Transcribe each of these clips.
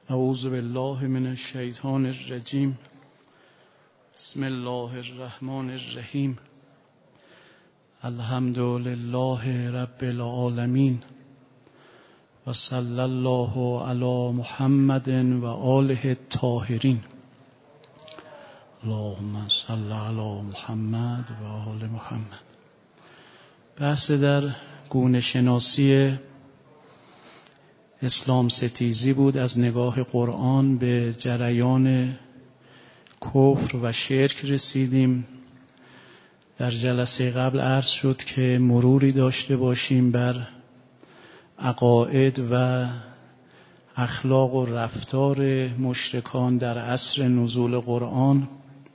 اعوذ بالله من الشیطان الرجیم. بسم الله الرحمن الرحیم. الحمد لله رب العالمین و صلی الله علی محمد و آله الطاهرین. اللهم صل علی محمد و آل محمد. بحث در گونه شناسی اسلام ستیزی بود. از نگاه قرآن به جریان کفر و شرک رسیدیم. در جلسه قبل عرض شد که مروری داشته باشیم بر عقاید و اخلاق و رفتار مشرکان در عصر نزول قرآن.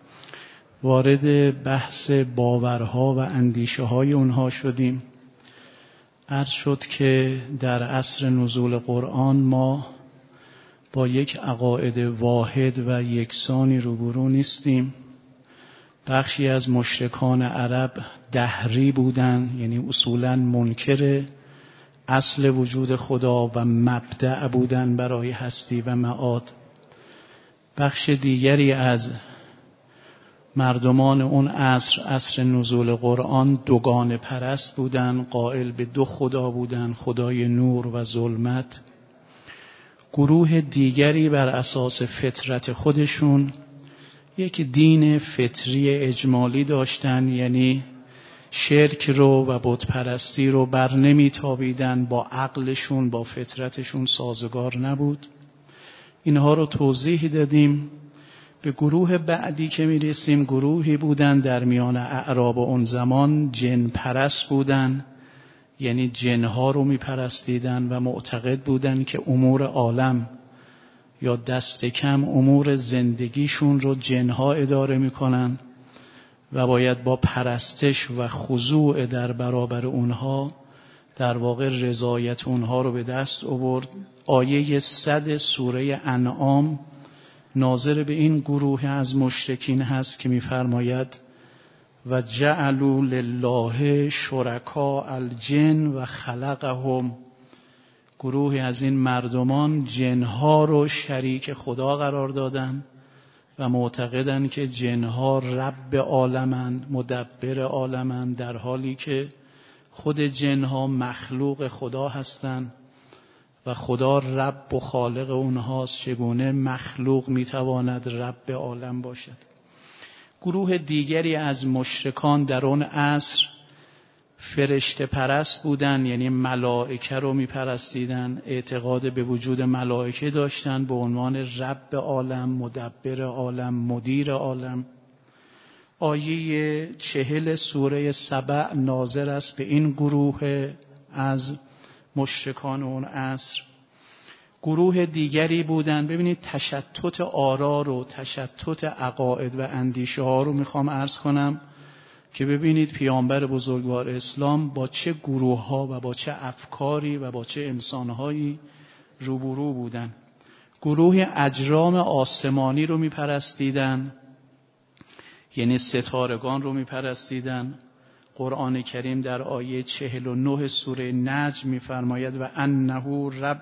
وارد بحث باورها و اندیشه های اونها شدیم. عرض شد که در عصر نزول قرآن ما با یک عقاید واحد و یکسانی روبرو نیستیم. بخشی از مشرکان عرب دهری بودن، یعنی اصولاً منکر اصل وجود خدا و مبدأ بودن برای هستی و معاد. بخش دیگری از مردمان اون عصر نزول قرآن دوگانه پرست بودن، قائل به دو خدا بودن، خدای نور و ظلمت. گروه دیگری بر اساس فطرت خودشون یک دین فطری اجمالی داشتن، یعنی شرک رو و بت پرستی رو بر نمی تابیدن، با عقلشون با فطرتشون سازگار نبود. اینها رو توضیح دادیم. به گروه بعدی که می رسیم، گروهی بودن در میان اعراب اون زمان جن پرست بودن، یعنی جنها رو می پرستیدن و معتقد بودن که امور عالم یا دست کم امور زندگیشون رو جنها اداره می کنن و باید با پرستش و خضوع در برابر اونها در واقع رضایت اونها رو به دست آورد. آیه 100 سوره انعام ناظر به این گروه از مشرکین هست که می‌فرماید و جعلوا لله شرکاء الجن و خلقهم. گروهی از این مردمان جنها رو شریک خدا قرار دادن و معتقدن که جنها رب عالمن، مدبر عالمن، در حالی که خود جنها مخلوق خدا هستند و خدا رب و خالق اونهاست. چگونه مخلوق میتواند رب عالم باشد؟ گروه دیگری از مشرکان در اون عصر فرشته پرست بودن، یعنی ملائکه رو میپرستیدن، اعتقاد به وجود ملائکه داشتن به عنوان رب عالم، مدبر عالم، مدیر عالم. آیه 40 سوره سبع ناظر است به این گروه از مشرکان اون عصر. گروه دیگری بودن. ببینید تشتت آرا رو، تشتت عقاید و اندیشه ها رو میخوام عرض کنم که ببینید پیامبر بزرگوار اسلام با چه گروه ها و با چه افکاری و با چه انسانهایی روبرو بودن. گروه اجرام آسمانی رو میپرستیدن، یعنی ستارگان رو میپرستیدن. قرآن کریم در آیه 49 سوره نجم می‌فرماید و انه رب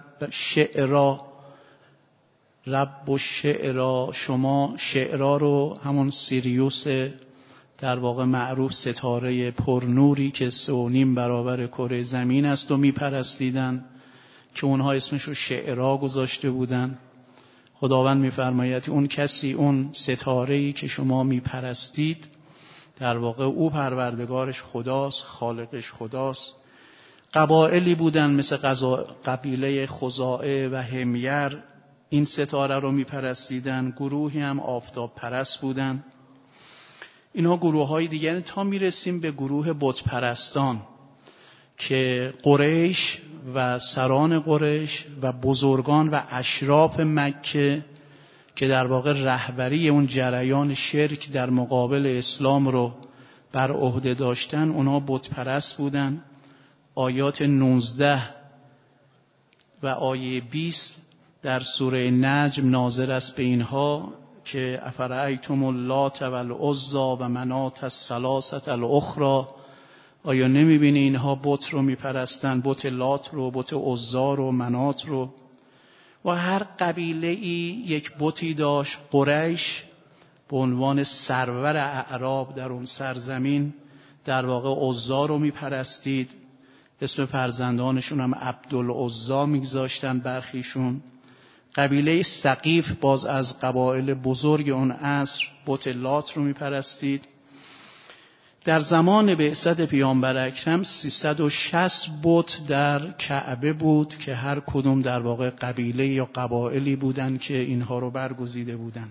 الشعرا. شما شعرا رو، همون سیریوس در واقع معروف ستاره پرنوری که 3.5 برابر کره زمین است و میپرستیدن که اونها اسمشو شعرا گذاشته بودن. خداوند می‌فرماید اون کسی، اون ستاره‌ای که شما میپرستید، در واقع او پروردگارش خداست، خالقش خداست. قبایلی بودن مثل قبیله خزاعه و حمیر، این ستاره رو میپرستیدن. گروهی هم آفتاب پرست بودن. اینها گروه های دیگر، تا میرسیم به گروه بت پرستان که قریش و سران قریش و بزرگان و اشراف مکه که در واقع رهبری اون جریان شرک در مقابل اسلام رو بر عهده داشتن، اونا بت پرست بودن. آیات 19 و آیه 20 در سوره نجم ناظر است به اینها که افرأیتم اللات و العزی و منات الثلاثه الاخری. آیا نمیبینی اینها بت رو میپرستن، بت لات رو، بت عزی رو، منات رو. و هر قبیله ای یک بتی داشت. قریش به عنوان سرور اعراب در اون سرزمین در واقع عزا رو میپرستید. اسم فرزندانشون هم عبدالعزا میگذاشتن برخیشون. قبیله ثقیف باز از قبایل بزرگ اون عصر بت لات رو میپرستید. در زمان بعثت پیامبر اکرم 360 بت در کعبه بود که هر کدوم در واقع قبیله یا قبایلی بودن که اینها رو برگزیده بودن.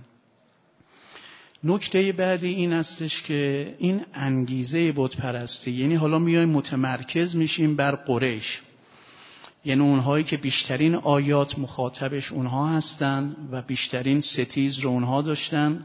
نکته بعدی این استش که این انگیزه بت پرستی، یعنی حالا میایم متمرکز میشیم بر قریش، یعنی اونهایی که بیشترین آیات مخاطبش اونها هستن و بیشترین ستیز رو اونها داشتن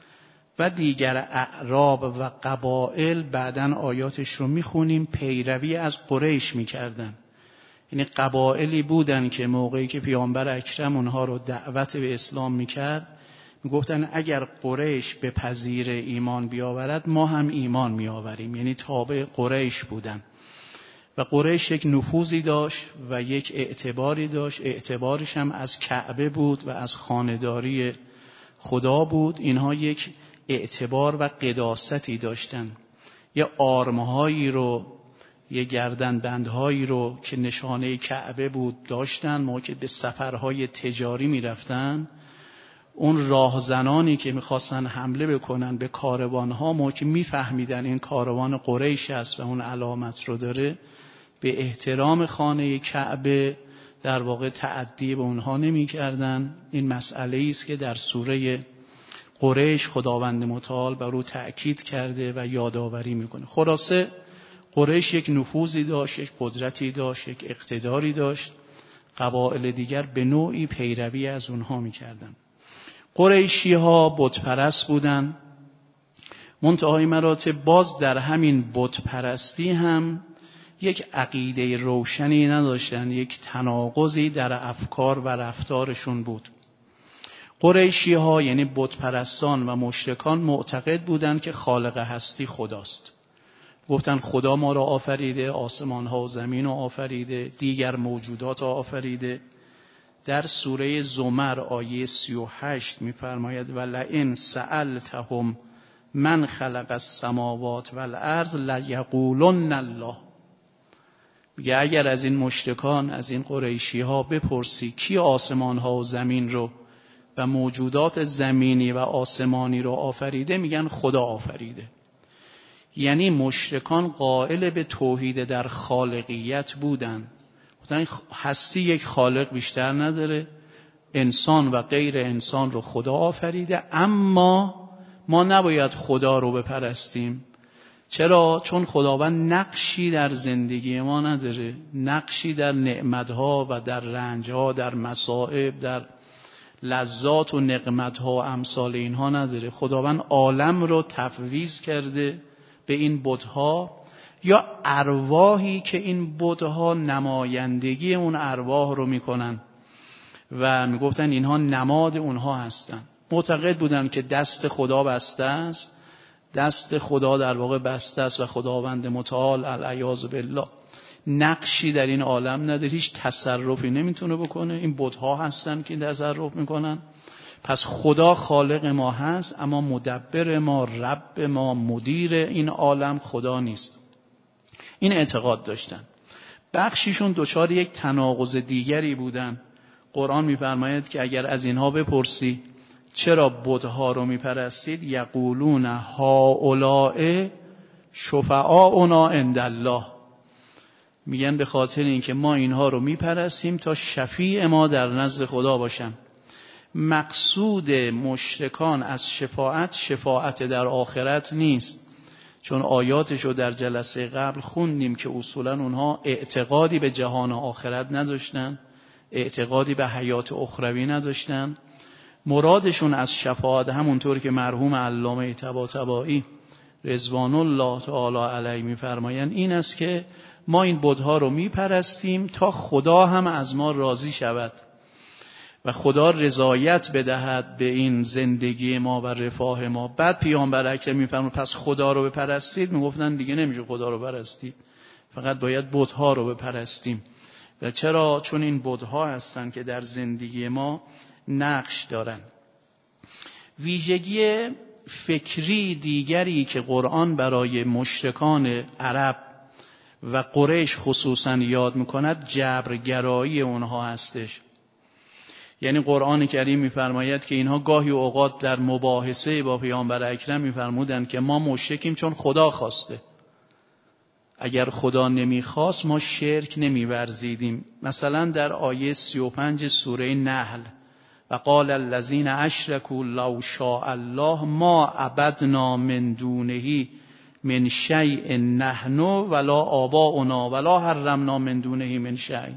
و دیگر اعراب و قبائل بعدن آیاتش رو میخونیم پیروی از قریش میکردن. یعنی قبائلی بودن که موقعی که پیامبر اکرم اونها رو دعوت به اسلام میکرد میگفتن اگر قریش به پذیر ایمان بیاورد ما هم ایمان میآوریم، یعنی تابع قریش بودن. و قریش یک نفوذی داشت و یک اعتباری داشت، اعتبارش هم از کعبه بود و از خانه‌داری خدا بود. اینها یک اعتبار و قداستی داشتن. یه آرمهایی رو، یه گردنبندهایی رو که نشانه کعبه بود داشتن. موقعی که به سفرهای تجاری میرفتن، اون راهزنانی که میخواستن حمله بکنن به کاروانها، موقعی میفهمیدن این کاروان قریش است و اون علامت رو داره، به احترام خانه کعبه در واقع تعدی به اونها نمی کردن. این مسئله است که در سوره قریش خداوند متعال بر او تأکید کرده و یادآوری میکنه. خلاصه قریش یک نفوذی داشت، یک قدرتی داشت، یک اقتداری داشت. قبایل دیگر به نوعی پیروی از اونها میکردن. قریشی ها بت پرست بودن. منتهای مراتب باز در همین بت پرستی هم یک عقیده روشنی نداشتن، یک تناقضی در افکار و رفتارشون بود. قریشی ها یعنی بت پرستان و مشرکان معتقد بودند که خالق هستی خداست. گفتن خدا ما را آفریده، آسمان ها و زمین را آفریده، دیگر موجودات را آفریده. در سوره زمر آیه 38 می‌فرماید ولئن سألتهم من خلق السماوات والارض لیقولن الله. میگه اگر از این مشرکان، از این قریشی ها بپرسی کی آسمان ها و زمین رو و موجودات زمینی و آسمانی رو آفریده، میگن خدا آفریده. یعنی مشرکان قائل به توحید در خالقیت بودن. گفتن هستی یک خالق بیشتر نداره، انسان و غیر انسان رو خدا آفریده، اما ما نباید خدا رو بپرستیم. چرا؟ چون خداوند نقشی در زندگی ما نداره، نقشی در نعمتها و در رنجها، در مصائب، در لذات و نقمتها و امثال اینها نداره. خداوند عالم رو تفویض کرده به این بت‌ها یا ارواحی که این بت‌ها نمایندگی اون ارواح رو میکنن و میگفتن اینها نماد اونها هستن. معتقد بودن که دست خدا بسته است، دست خدا در واقع بسته است و خداوند متعال العیاذ بالله نقشی در این عالم نداره، هیچ تصرفی نمیتونه بکنه. این بت‌ها هستن که تصرف میکنن. پس خدا خالق ما هست، اما مدبر ما، رب ما، مدیر این عالم خدا نیست. این اعتقاد داشتن. بخشیشون دچار یک تناقض دیگری بودن. قرآن می‌فرماید که اگر از اینها بپرسی چرا بت‌ها رو میپرستید، یقولون هؤلاء شفعاؤنا عند الله. میگن به خاطر اینکه ما اینها رو میپرستیم تا شفیع ما در نزد خدا باشن. مقصود مشرکان از شفاعت در آخرت نیست، چون آیاتشو در جلسه قبل خوندیم که اصولا اونها اعتقادی به جهان آخرت نداشتن، اعتقادی به حیات اخروی نداشتن. مرادشون از شفاعت همونطور که مرحوم علامه طباطبایی رضوان الله تعالی علیه میفرمایند این است که ما این بت‌ها رو میپرستیم تا خدا هم از ما راضی شود و خدا رضایت بدهد به این زندگی ما و رفاه ما. بعد پیامبر اکرم میفرماید پس خدا رو بپرستید. میگفتن دیگه نمیشه خدا رو پرستید، فقط باید بت‌ها رو بپرستیم. و چرا؟ چون این بت‌ها هستن که در زندگی ما نقش دارن. ویژگی فکری دیگری که قرآن برای مشرکان عرب و قریش خصوصا یاد میکند جبرگرایی اونها هستش. یعنی قرآن کریم میفرماید که اینها گاهی اوقات در مباحثه با پیامبر اکرم میفرمودند که ما مشرکیم چون خدا خواسته، اگر خدا نمیخواست ما شرک نمیورزیدیم. مثلا در آیه 35 سوره نحل و قال الذین اشرکوا لو شاء الله ما عبدنا من دونه من شیء نحن ولا آباؤنا ولا حرمنا من دونه من شیء.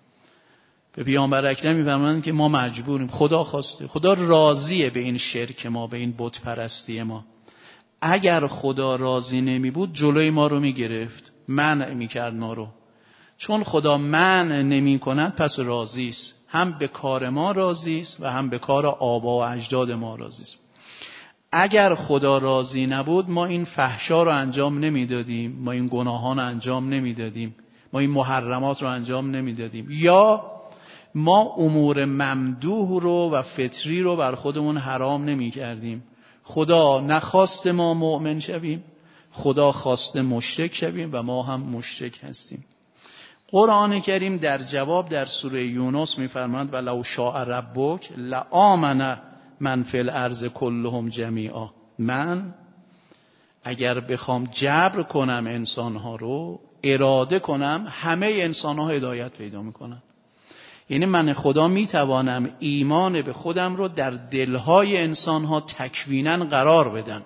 به پیامبر اکرم میفرمایند که ما مجبوریم، خدا خواسته، خدا راضیه به این شرک ما، به این بت پرستی ما. اگر خدا راضی نمی بود جلوی ما رو میگرفت، منع میکرد ما رو. چون خدا منع نمی کند پس راضی است، هم به کار ما راضی است و هم به کار آبا و اجداد ما راضی است. اگر خدا راضی نبود ما این فحشا رو انجام نمیدادیم، ما این گناهان رو انجام نمیدادیم، ما این محرمات رو انجام نمیدادیم، یا ما امور ممدوح رو و فطری رو بر خودمون حرام نمی کردیم. خدا نخواسته ما مؤمن شویم، خدا خواسته مشرک شویم و ما هم مشرک هستیم. قرآن کریم در جواب در سوره یونس می‌فرماید ولو شاء ربک لآمن من فی الارض کلهم جمیعا. من اگر بخوام جبر کنم انسانها رو، اراده کنم، همه انسانها هدایت پیدا میکنن. یعنی من خدا میتوانم ایمان به خودم رو در دلهای انسانها تکویناً قرار بدم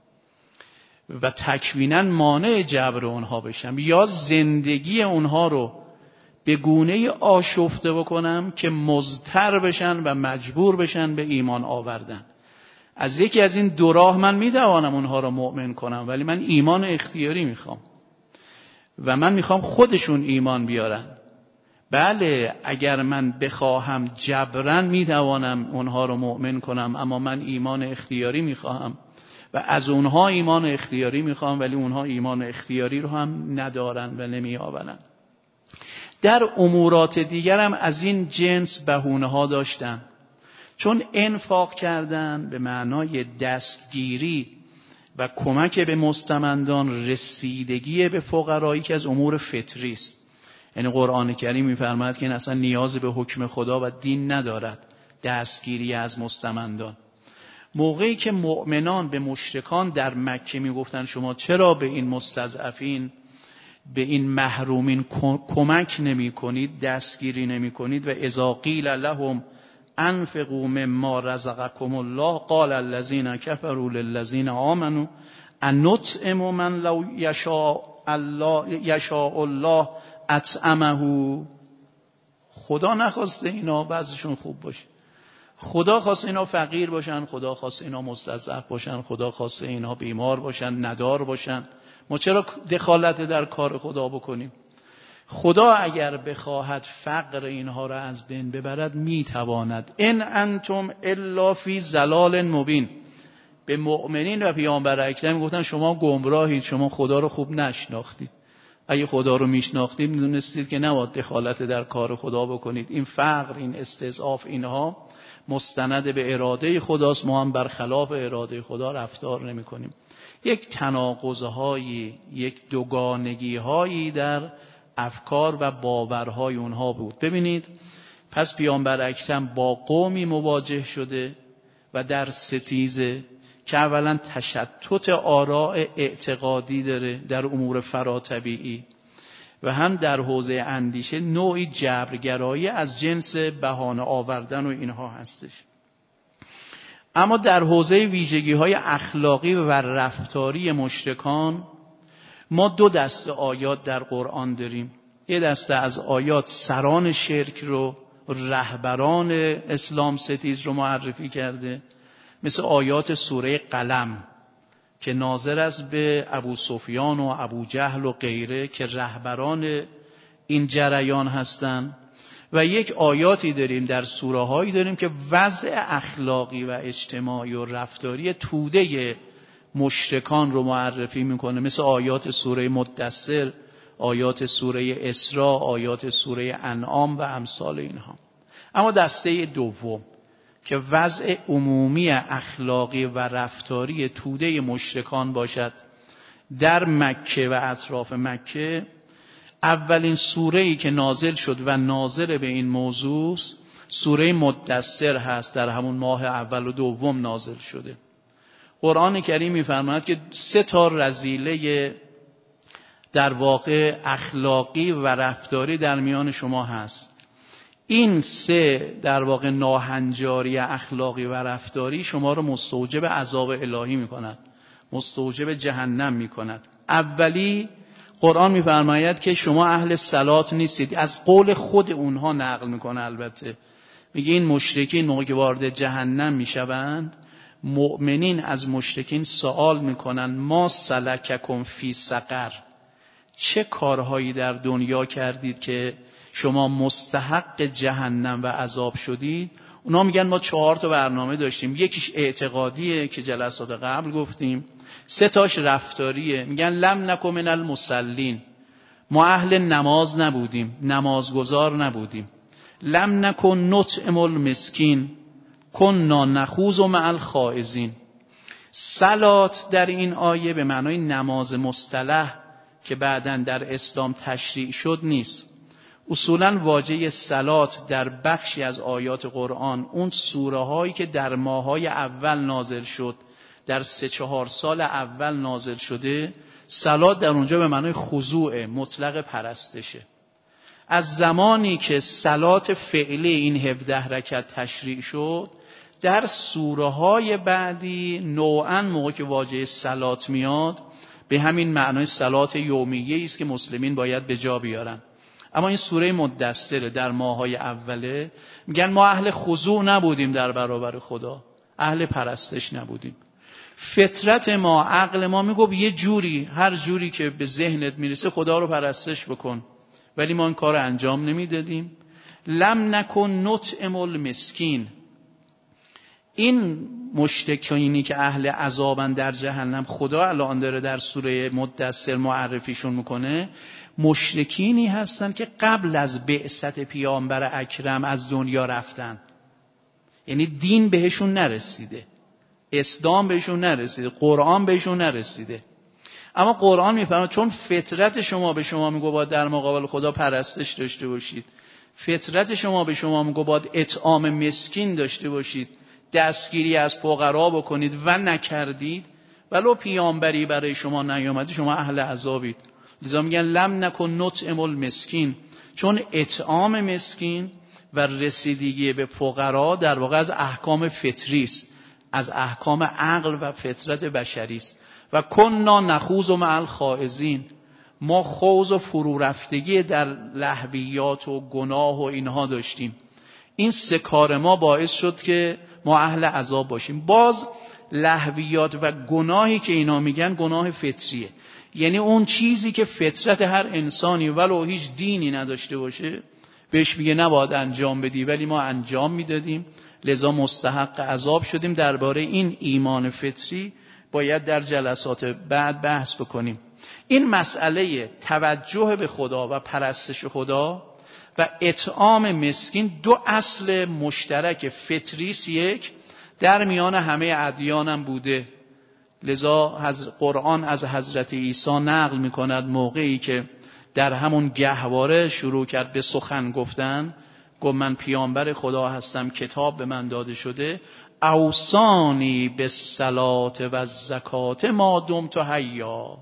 و تکویناً مانع جبر اونها بشم، یا زندگی اونها رو به گونه‌ای آشفته بکنم که مضطر بشن و مجبور بشن به ایمان آوردن. از یکی از این دو راه من میتوانم اونها رو مؤمن کنم، ولی من ایمان اختیاری میخوام و من میخوام خودشون ایمان بیارن. بله اگر من بخواهم جبران میتوانم اونها رو مؤمن کنم، اما من ایمان اختیاری میخواهم و از اونها ایمان اختیاری میخوام، ولی اونها ایمان اختیاری رو هم ندارن و نمیآورن. در امورات دیگرم از این جنس بهونه ها داشتن، چون انفاق کردن به معنای دستگیری و کمک به مستمندان، رسیدگی به فقرایی که از امور فطری است. یعنی قرآن کریم می‌فرماید که این اصلا نیاز به حکم خدا و دین ندارد دستگیری از مستمندان. موقعی که مؤمنان به مشرکان در مکه میگفتن شما چرا به این مستضعفین، به این محرومین کمک نمی کنید، دستگیری نمی کنید، و اذا قیل لهم انفقوا مما رزقکم الله قال الذین کفروا للذین آمنوا انطعم من لو یشاء الله اطعمه. خدا نخواسته اینا بعضشون خوب باشه، خدا خواسته اینا فقیر باشن، خدا خواسته اینا مستضعف باشن، خدا خواسته اینا بیمار باشن، ندار باشن. ما چرا دخالت در کار خدا بکنیم؟ خدا اگر بخواهد فقر اینها را از بین ببرد میتواند. ان انتم الا فی ضلال مبین. به مؤمنین و پیامبر اکرم گفتن شما گمراهید، شما خدا رو خوب نشناختید. اگه خدا رو میشناختید میدونستید که نباید دخالت در کار خدا بکنید. این فقر، این استضعاف، اینها مستند به اراده خداست، ما هم برخلاف اراده خدا رفتار نمی کنیم. یک تناقض‌هایی، یک دوگانگی‌هایی در افکار و باورهای اونها بود. ببینید پس پیامبر اکرم با قومی مواجه شده و در ستیزه که اولا تشتت آراء اعتقادی داره در امور فراتبیعی و هم در حوزه اندیشه نوعی جبرگرایی از جنس بهانه آوردن و اینها هستش. اما در حوزه ویژگی‌های اخلاقی و رفتاری مشرکان ما دو دسته آیات در قرآن داریم. یه دسته از آیات سران شرک رو، رهبران اسلام ستیز رو معرفی کرده، مثل آیات سوره قلم که ناظر است به ابو سفیان و ابو جهل و غیره که رهبران این جریان هستند. و یک آیاتی داریم در سوره هایی داریم که وضع اخلاقی و اجتماعی و رفتاری توده مشرکان رو معرفی میکنه، مثل آیات سوره مدثر، آیات سوره اسراء، آیات سوره انعام و امثال اینها. اما دسته دوم که وضع عمومی اخلاقی و رفتاری توده مشرکان باشد در مکه و اطراف مکه، اولین سوره‌ای که نازل شد و ناظر به این موضوع سوره مدثر هست، در همون ماه اول و دوم نازل شده. قرآن کریم می‌فرماید که 3 رذیله در واقع اخلاقی و رفتاری در میان شما هست. این 3 در واقع ناهنجاری اخلاقی و رفتاری شما رو مستوجب عذاب الهی می‌کند، مستوجب جهنم می‌کند. اولی قرآن می‌فرماید که شما اهل صلات نیستید، از قول خود اونها نقل می‌کنه. البته میگه این مشرکین موقعی که وارد جهنم میشوند، مؤمنین از مشرکین سوال میکنن ما سلککم فی سقر، چه کارهایی در دنیا کردید که شما مستحق جهنم و عذاب شدید؟ اونا میگن ما 4 برنامه داشتیم، یکیش اعتقادیه که جلسات قبل گفتیم، 3 رفتاریه. میگن لم نکن من المصلین، ما اهل نماز نبودیم، نمازگزار نبودیم. لم نکن نطعم المسکین، کننا نخوض مع الخائضین. صلات در این آیه به معنای نماز مصطلح که بعداً در اسلام تشریع شد نیست. اصولاً واژه صلات در بخشی از آیات قرآن، اون سوره هایی که در ماهای اول نازل شد، در 3-4 سال اول نازل شده، صلات در اونجا به معنای خضوع مطلق پرستشه. از زمانی که صلات فعلی این 17 رکعت تشریع شد، در سوره های بعدی نوعاً موقع که واژه صلات میاد به همین معنای صلات یومیه است که مسلمین باید به جا بیارن. اما این سوره مدثر در ماهای اوله میگن ما اهل خضوع نبودیم در برابر خدا، اهل پرستش نبودیم. فطرت ما، عقل ما میگه یه جوری، هر جوری که به ذهنت میرسه خدا رو پرستش بکن، ولی ما این کار رو انجام نمیدادیم. لم نکن نطعم المسکین، این مشرکینی که اهل عذابن در جهنم، خدا الان داره در سوره مدثر معرفیشون میکنه، مشرکینی هستن که قبل از بعثت پیامبر اکرم از دنیا رفتن. یعنی دین بهشون نرسیده، اسلام بهشون نرسیده، قرآن بهشون نرسیده. اما قرآن میفرماید چون فطرت شما به شما میگه باید در مقابل خدا پرستش داشته باشید، فطرت شما به شما میگه باید اطعام مسکین داشته باشید، دستگیری از فقرا بکنید و نکردید، ولو پیامبری برای شما نیامده، شما اهل عذابید. لذا میگن لم نکن نطعم المسکین، چون اطعام مسکین و رسیدگی به فقرا در واقع از احکام فطری است، از احکام عقل و فطرت بشری است. و کننا نخوض مع الخائضین، ما خوض و فرو رفتگی در لهویات و گناه و اینها داشتیم. این 3 کار ما باعث شد که ما اهل عذاب باشیم. باز لهویات و گناهی که اینا میگن گناه فطریه، یعنی اون چیزی که فطرت هر انسانی ولو هیچ دینی نداشته باشه بهش میگه نباید انجام بدی، ولی ما انجام میدادیم، لذا مستحق عذاب شدیم. درباره این ایمان فطری باید در جلسات بعد بحث بکنیم. این مسئله توجه به خدا و پرستش خدا و اطعام مسکین 2 اصل مشترک فطری است، یک در میان همه ادیان هم بوده. لذا قرآن از حضرت عیسی نقل میکند موقعی که در همون گهواره شروع کرد به سخن گفتن، گفت من پیامبر خدا هستم، کتاب به من داده شده، اوصانی بالصلات و الزکات ما دمت حیا.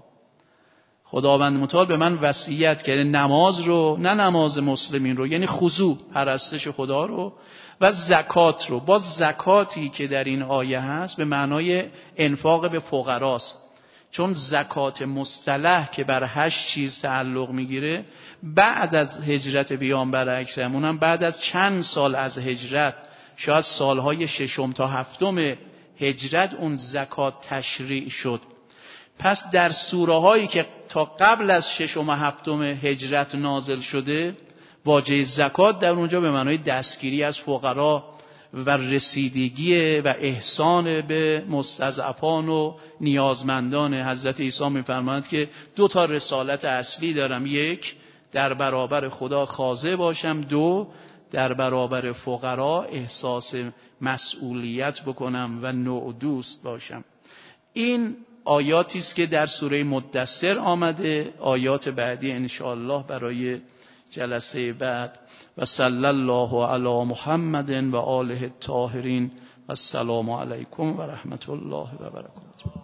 خداوند متعال به من وصیت کرده نماز رو، نه نماز مسلمین رو، یعنی خضوع پرستش خدا رو، و زکات رو. باز زکاتی که در این آیه هست به معنای انفاق به فقراست، چون زکات مصطلح که بر 8 چیز تعلق میگیره بعد از هجرت پیامبر اکرم، اونم بعد از چند سال از هجرت، شاید سالهای 6 تا 7 هجرت اون زکات تشریع شد. پس در سوره هایی که تا قبل از 6 و 7 هجرت نازل شده، واژه زکات در اونجا به معنای دستگیری از فقرا و رسیدگی و احسان به مستضعفان و نیازمندان. حضرت عیسی می‌فرماید که 2 رسالت اصلی دارم: 1 در برابر خدا خاضع باشم، 2 در برابر فقرا احساس مسئولیت بکنم و نوع دوست باشم. این آیاتی است که در سوره مدثر آمده. آیات بعدی انشاءالله برای جلسه بعد. و صلی الله علی محمد و آله الطاهرین و السلام علیکم و رحمت الله و برکاته.